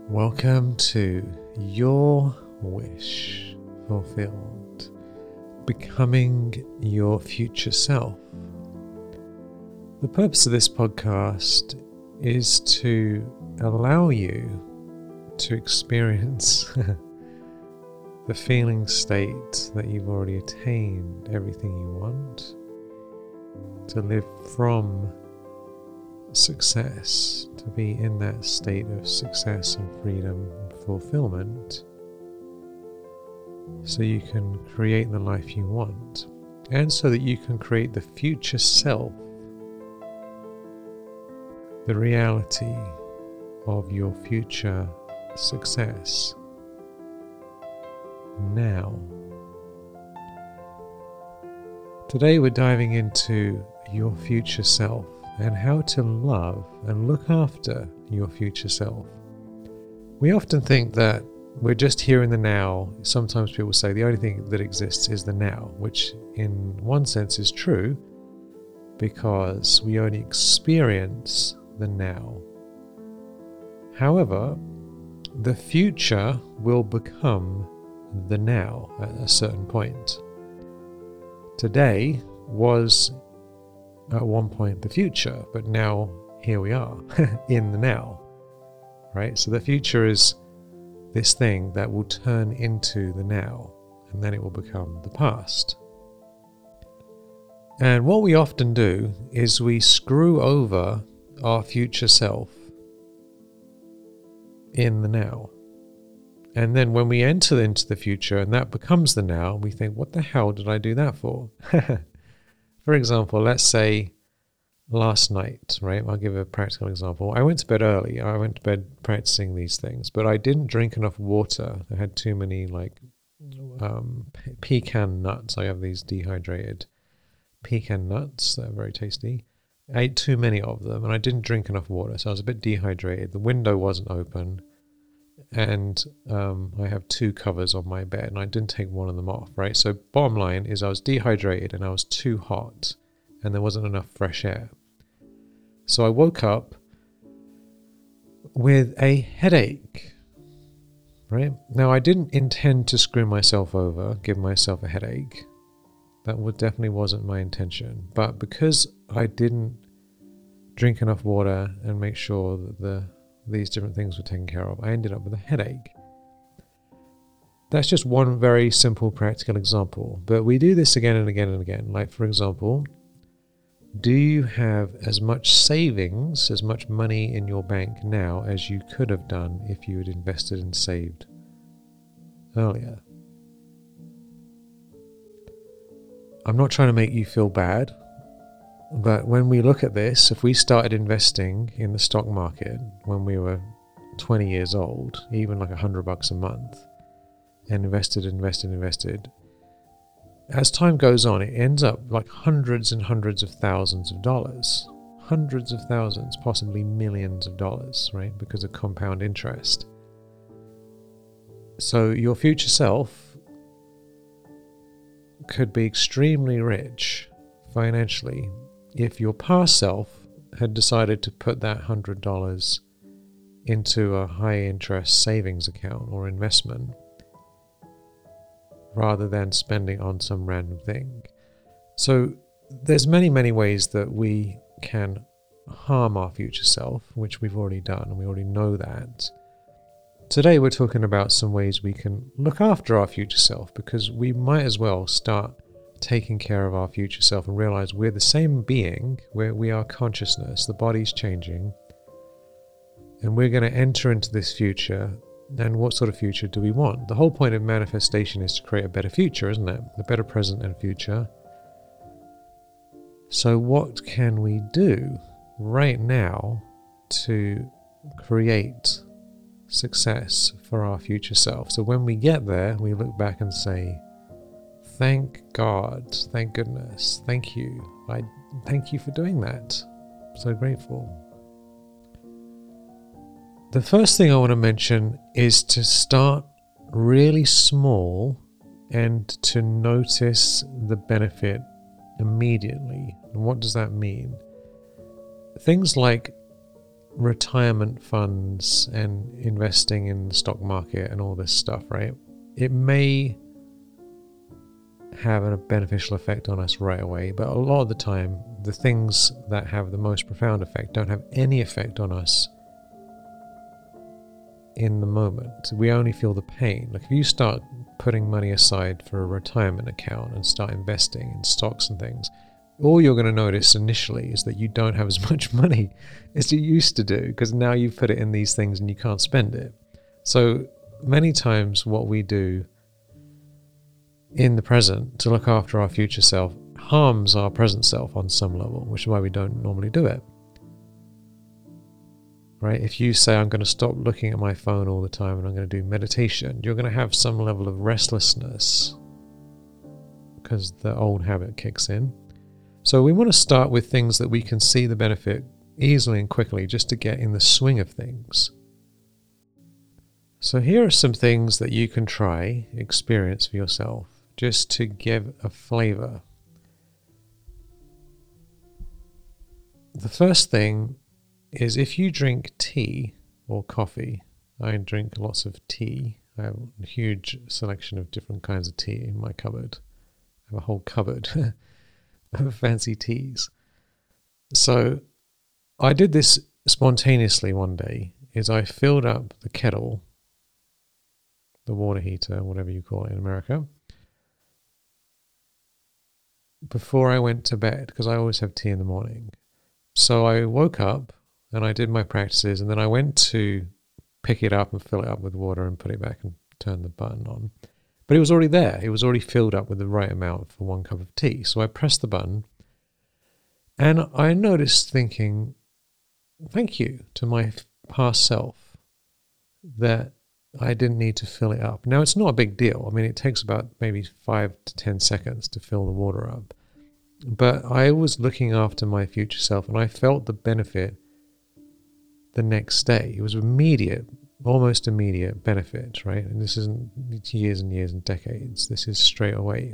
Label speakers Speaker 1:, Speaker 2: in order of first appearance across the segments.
Speaker 1: Welcome to Your Wish Fulfilled, becoming your future self. The purpose of this podcast is to allow you to experience the feeling state that you've already attained everything you want, to live from success, to be in that state of success and freedom and fulfillment, so you can create the life you want, and so that you can create the future self, the reality of your future success now. Today we're diving into your future self and how to love and look after your future self. We often think that we're just here in the now. Sometimes people say the only thing that exists is the now, which in one sense is true, because we only experience the now. However, the future will become the now at a certain point. Today was at one point the future, but now here we are in the now, right? So the future is this thing that will turn into the now, and then it will become the past. And what we often do is we screw over our future self in the now. And then when we enter into the future and that becomes the now, we think, what the hell did I do that for? For example, let's say last night, right? I'll give a practical example. I went to bed early. I went to bed practicing these things, but I didn't drink enough water. I had too many pecan nuts. I have these dehydrated pecan nuts that are very tasty. I ate too many of them and I didn't drink enough water, so I was a bit dehydrated. The window wasn't open, and I have two covers on my bed and I didn't take one of them off, right? So bottom line is I was dehydrated and I was too hot and there wasn't enough fresh air. So I woke up with a headache, right? Now I didn't intend to screw myself over, give myself a headache. That definitely wasn't my intention. But because I didn't drink enough water and make sure that these different things were taken care of, I ended up with a headache. That's just one very simple practical example, but we do this again and again and again. Like, for example, do you have as much savings, as much money in your bank now as you could have done if you had invested and saved earlier? I'm not trying to make you feel bad, but when we look at this, if we started investing in the stock market when we were 20 years old, even like $100 a month, and invested, as time goes on, it ends up like hundreds and hundreds of thousands of dollars. Hundreds of thousands, possibly millions of dollars, right? Because of compound interest. So your future self could be extremely rich financially if your past self had decided to put that $100 into a high interest savings account or investment, rather than spending on some random thing. So there's many, many ways that we can harm our future self, which we've already done, and we already know that. Today we're talking about some ways we can look after our future self, because we might as well start taking care of our future self and realize we're the same being, where we are consciousness, the body's changing, and we're going to enter into this future. And what sort of future do we want? The whole point of manifestation is to create a better future, isn't it? A better present and future. So what can we do right now to create success for our future self? So when we get there, we look back and say, thank God, thank goodness, thank you. I thank you for doing that. I'm so grateful. The first thing I want to mention is to start really small and to notice the benefit immediately. And what does that mean? Things like retirement funds and investing in the stock market and all this stuff, right? It may have a beneficial effect on us right away, but a lot of the time, the things that have the most profound effect don't have any effect on us in the moment. We only feel the pain. Like if you start putting money aside for a retirement account and start investing in stocks and things, all you're going to notice initially is that you don't have as much money as you used to do, because now you've put it in these things and you can't spend it. So many times what we do in the present to look after our future self harms our present self on some level, which is why we don't normally do it. Right? If you say, I'm going to stop looking at my phone all the time and I'm going to do meditation, you're going to have some level of restlessness because the old habit kicks in. So we want to start with things that we can see the benefit easily and quickly, just to get in the swing of things. So here are some things that you can try, experience for yourself, just to give a flavor. The first thing is, if you drink tea or coffee, I drink lots of tea. I have a huge selection of different kinds of tea in my cupboard. I have a whole cupboard of fancy teas. So I did this spontaneously one day, is I filled up the kettle, the water heater, whatever you call it in America, before I went to bed, because I always have tea in the morning. So I woke up and I did my practices, and then I went to pick it up and fill it up with water and put it back and turn the button on. But it was already there. It was already filled up with the right amount for 1 cup of tea. So I pressed the button, and I noticed, thinking, thank you to my past self, that I didn't need to fill it up. Now, it's not a big deal. I mean, it takes about maybe 5 to 10 seconds to fill the water up. But I was looking after my future self, and I felt the benefit the next day. It was immediate, almost immediate benefit, right? And this isn't years and years and decades. This is straight away.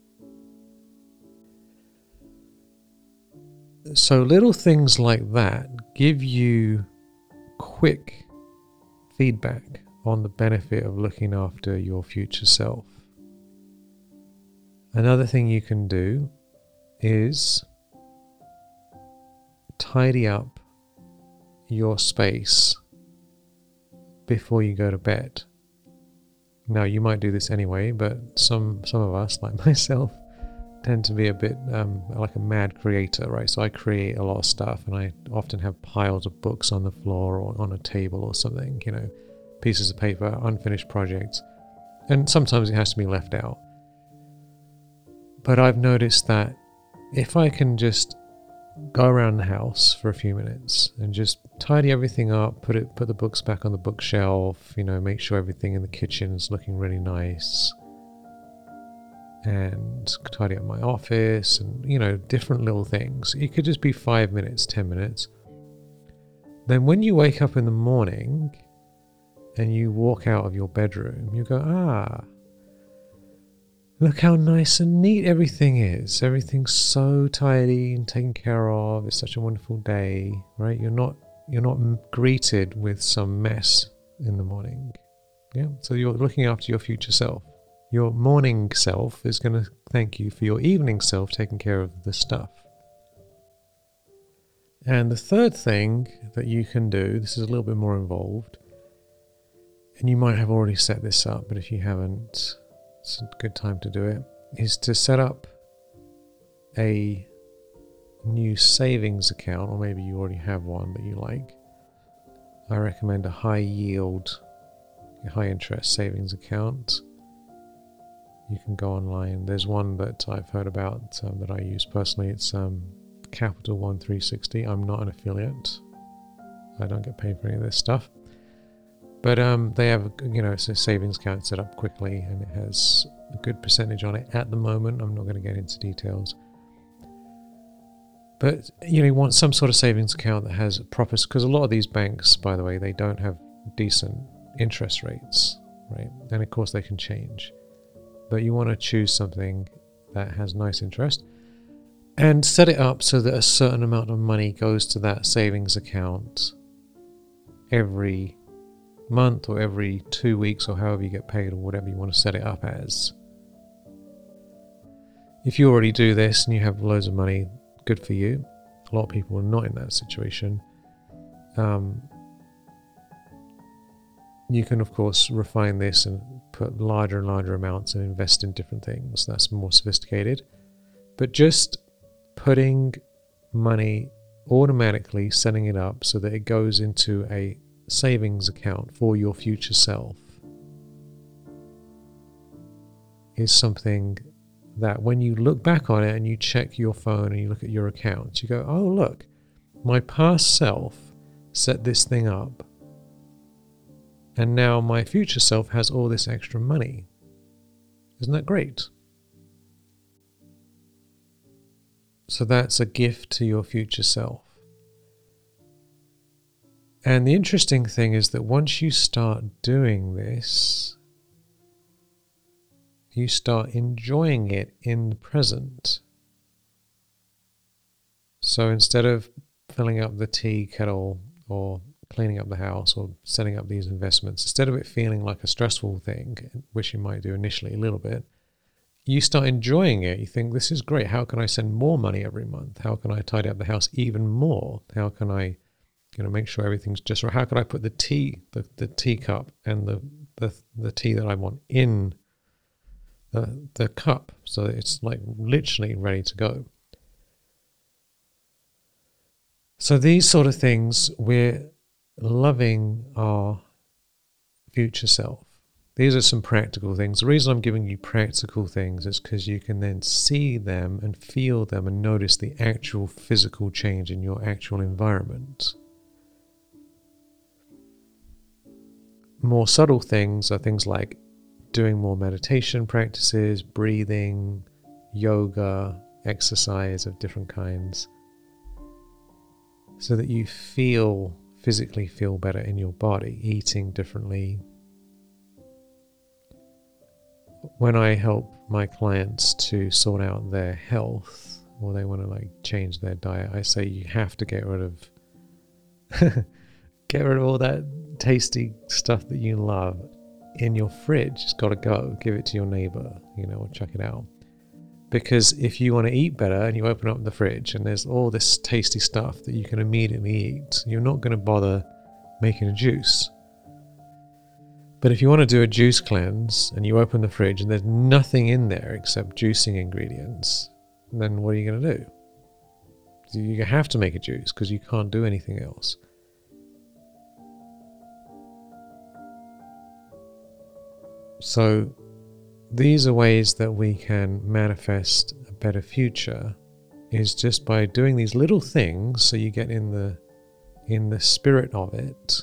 Speaker 1: So little things like that give you quick feedback on the benefit of looking after your future self. Another thing you can do is tidy up your space before you go to bed. Now, you might do this anyway, but some of us, like myself, tend to be a bit like a mad creator, right? So I create a lot of stuff, and I often have piles of books on the floor or on a table or something, pieces of paper, unfinished projects, and sometimes it has to be left out. But I've noticed that if I can just go around the house for a few minutes and just tidy everything up, put the books back on the bookshelf, make sure everything in the kitchen is looking really nice, and tidy up my office, and different little things. It could just be 5 minutes, 10 minutes. Then when you wake up in the morning and you walk out of your bedroom, you go, look how nice and neat everything is. Everything's so tidy and taken care of. It's such a wonderful day, right? You're not greeted with some mess in the morning. Yeah. So you're looking after your future self. Your morning self is going to thank you for your evening self taking care of the stuff. And the third thing that you can do, this is a little bit more involved, and you might have already set this up, but if you haven't, it's a good time to do it, is to set up a new savings account, or maybe you already have one that you like. I recommend a high yield, high interest savings account. You can go online. There's one that I've heard about that I use personally. It's Capital One 360. I'm not an affiliate. I don't get paid for any of this stuff. But they have, it's a savings account set up quickly, and it has a good percentage on it at the moment. I'm not going to get into details. But, you want some sort of savings account that has proper, because a lot of these banks, by the way, they don't have decent interest rates, right? And of course they can change. But you want to choose something that has nice interest and set it up so that a certain amount of money goes to that savings account every month or every 2 weeks or however you get paid or whatever you want to set it up as. If you already do this and you have loads of money, good for you. A lot of people are not in that situation. You can, of course, refine this and put larger and larger amounts and invest in different things. That's more sophisticated. But just putting money automatically, setting it up so that it goes into a savings account for your future self is something that when you look back on it and you check your phone and you look at your accounts, you go, oh, look, my past self set this thing up. And now my future self has all this extra money. Isn't that great? So that's a gift to your future self. And the interesting thing is that once you start doing this, you start enjoying it in the present. So instead of filling up the tea kettle or cleaning up the house or setting up these investments, instead of it feeling like a stressful thing, which you might do initially a little bit, you start enjoying it. You think, this is great. How can I send more money every month? How can I tidy up the house even more? How can I, make sure everything's just right? How can I put the teacup and the tea that I want in the cup so that it's like literally ready to go? So these sort of things, we're loving our future self. These are some practical things. The reason I'm giving you practical things is because you can then see them and feel them and notice the actual physical change in your actual environment. More subtle things are things like doing more meditation practices, breathing, yoga, exercise of different kinds, so that you physically feel better in your body, eating differently. When I help my clients to sort out their health, or they want to change their diet, I say you have to get rid of all that tasty stuff that you love in your fridge. It's got to go. Give it to your neighbor, or chuck it out. Because if you want to eat better and you open up the fridge and there's all this tasty stuff that you can immediately eat, you're not going to bother making a juice. But if you want to do a juice cleanse and you open the fridge and there's nothing in there except juicing ingredients, then what are you going to do? You have to make a juice because you can't do anything else. So these are ways that we can manifest a better future, is just by doing these little things so you get in the spirit of it.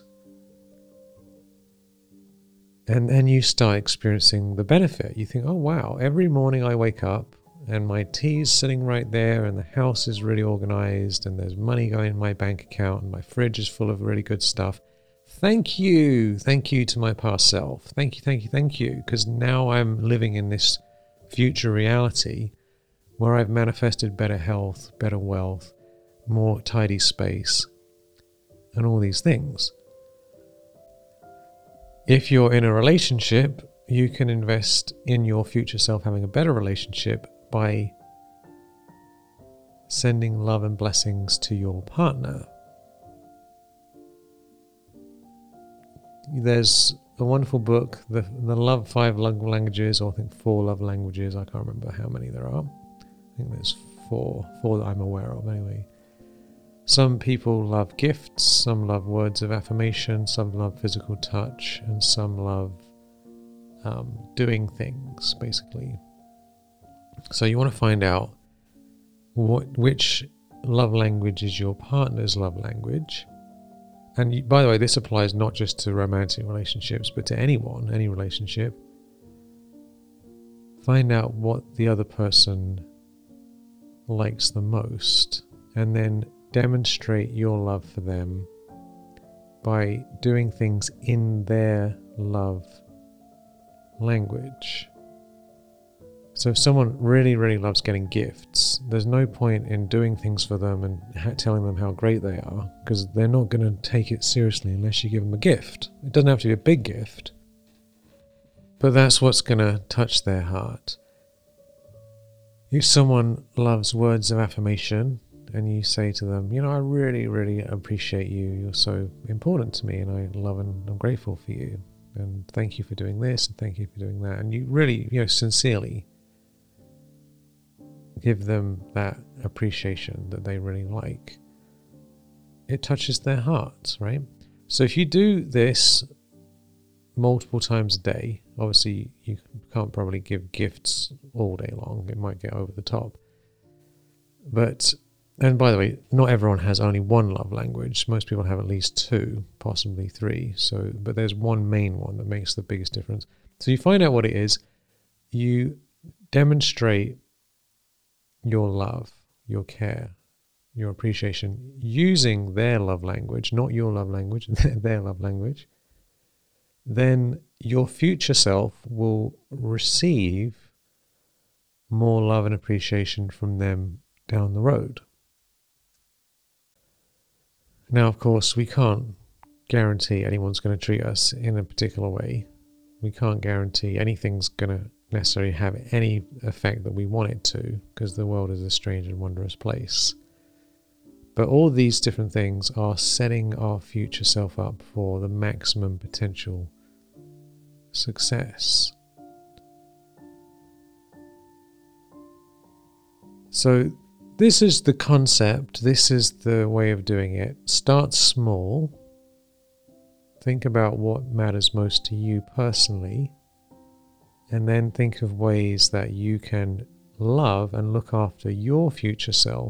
Speaker 1: And then you start experiencing the benefit. You think, oh wow, every morning I wake up and my tea's sitting right there and the house is really organized and there's money going in my bank account and my fridge is full of really good stuff. Thank you to my past self. Thank you. Because now I'm living in this future reality where I've manifested better health, better wealth, more tidy space, and all these things. If you're in a relationship, you can invest in your future self having a better relationship by sending love and blessings to your partner. There's a wonderful book, the Love 5 Love Languages, or I think 4 Love Languages. I can't remember how many there are. I think there's four that I'm aware of anyway. Some people love gifts, some love words of affirmation, some love physical touch, and some love doing things, basically. So you want to find out which love language is your partner's love language. And by the way, this applies not just to romantic relationships, but to anyone, any relationship. Find out what the other person likes the most, and then demonstrate your love for them by doing things in their love language. So if someone really, really loves getting gifts, there's no point in doing things for them and telling them how great they are, because they're not going to take it seriously unless you give them a gift. It doesn't have to be a big gift, but that's what's going to touch their heart. If someone loves words of affirmation and you say to them, I really, really appreciate you. You're so important to me, and I love and I'm grateful for you. And thank you for doing this, and thank you for doing that. And you really, sincerely give them that appreciation that they really like. It touches their hearts, right? So if you do this multiple times a day, obviously you can't probably give gifts all day long. It might get over the top. And by the way, not everyone has only one love language. Most people have at least two, possibly three. But there's one main one that makes the biggest difference. So you find out what it is. You demonstrate your love, your care, your appreciation using their love language, not your love language, their love language. Then your future self will receive more love and appreciation from them down the road. Now, of course, we can't guarantee anyone's going to treat us in a particular way. We can't guarantee anything's going to necessarily have any effect that we want it to, because the world is a strange and wondrous place. But all these different things are setting our future self up for the maximum potential success. So this is the concept, this is the way of doing it. Start small. Think about what matters most to you personally, and then think of ways that you can love and look after your future self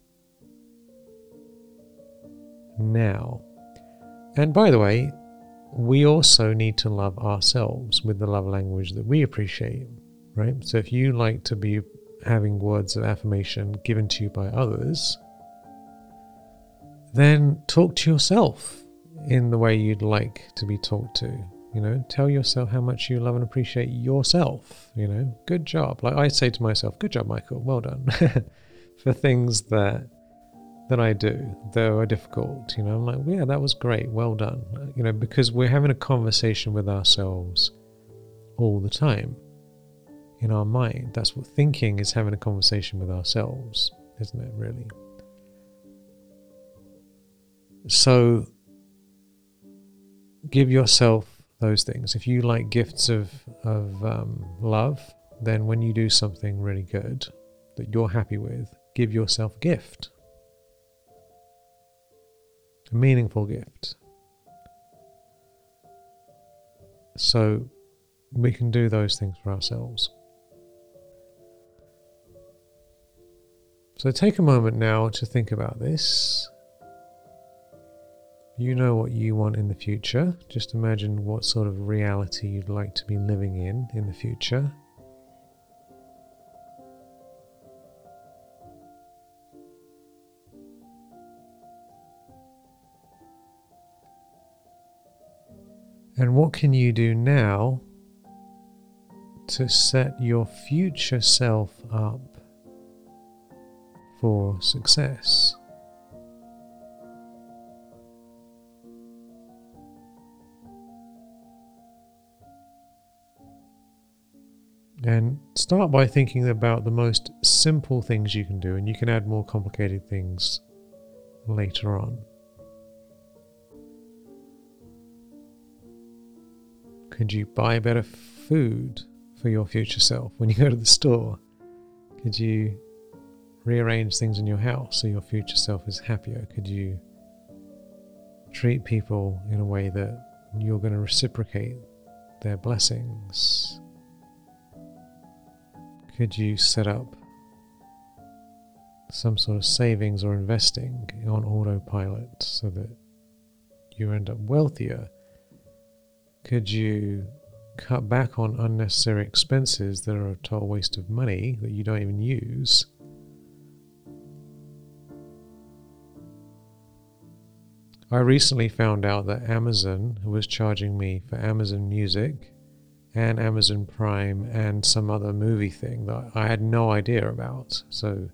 Speaker 1: now. And by the way, we also need to love ourselves with the love language that we appreciate, right? So if you like to be having words of affirmation given to you by others, then talk to yourself in the way you'd like to be talked to. Tell yourself how much you love and appreciate yourself. Good job. Like I say to myself, good job, Michael, well done. For things that I do, that are difficult. I'm like, yeah, that was great, well done. Because we're having a conversation with ourselves all the time in our mind. That's what thinking is, having a conversation with ourselves, isn't it, really? So give yourself those things. If you like gifts of love, then when you do something really good that you're happy with, give yourself a gift. A meaningful gift. So we can do those things for ourselves. So take a moment now to think about this. You know what you want in the future. Just imagine what sort of reality you'd like to be living in the future. And what can you do now to set your future self up for success? And start by thinking about the most simple things you can do, and you can add more complicated things later on. Could you buy better food for your future self when you go to the store? Could you rearrange things in your house so your future self is happier? Could you treat people in a way that you're going to reciprocate their blessings? Could you set up some sort of savings or investing on autopilot so that you end up wealthier? Could you cut back on unnecessary expenses that are a total waste of money that you don't even use? I recently found out that Amazon was charging me for Amazon Music and Amazon Prime and some other movie thing that I had no idea about. So,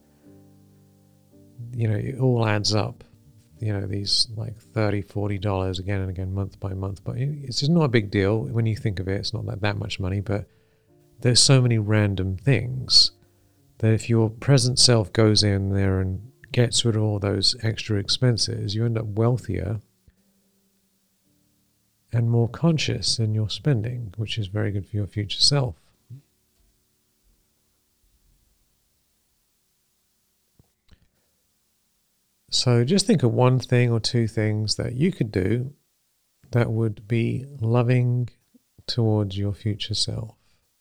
Speaker 1: it all adds up. These like $30-40 again and again, month by month. But it's just not a big deal when you think of it. It's not that much money, but there's so many random things that if your present self goes in there and gets rid of all those extra expenses, you end up wealthier and more conscious in your spending, which is very good for your future self. So just think of one thing or two things that you could do that would be loving towards your future self.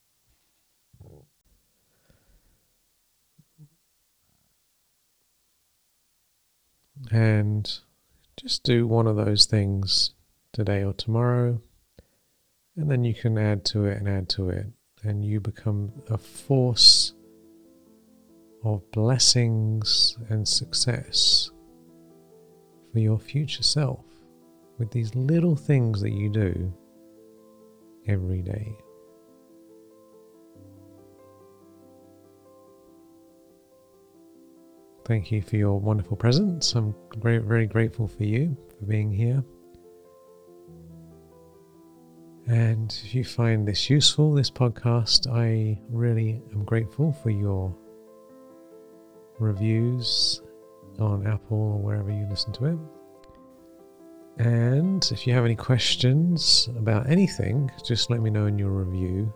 Speaker 1: And just do one of those things today or tomorrow, and then you can add to it, and you become a force of blessings and success for your future self with these little things that you do every day. Thank you for your wonderful presence. I'm very grateful for you for being here. And if you find this useful, this podcast, I really am grateful for your reviews on Apple or wherever you listen to it. And if you have any questions about anything, just let me know in your review,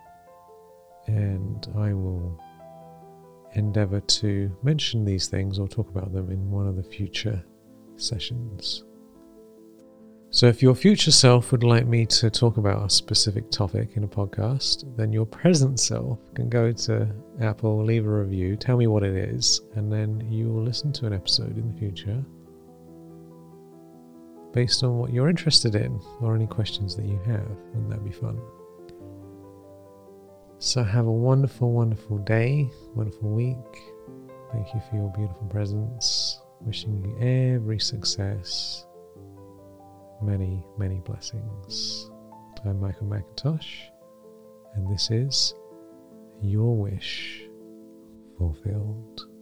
Speaker 1: and I will endeavor to mention these things or talk about them in one of the future sessions. So if your future self would like me to talk about a specific topic in a podcast, then your present self can go to Apple, leave a review, tell me what it is, and then you will listen to an episode in the future based on what you're interested in or any questions that you have. Wouldn't that be fun? So have a wonderful, wonderful day, wonderful week. Thank you for your beautiful presence. Wishing you every success. Many, many blessings. I'm Michael McIntosh, and this is Your Wish Fulfilled.